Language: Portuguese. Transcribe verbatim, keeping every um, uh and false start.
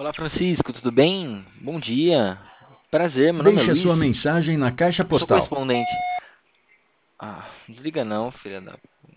Olá, Francisco, tudo bem? Bom dia. Prazer, meu nome é Deixe a sua Luiz. mensagem na caixa Eu sou postal. correspondente. Ah, desliga não, filha da.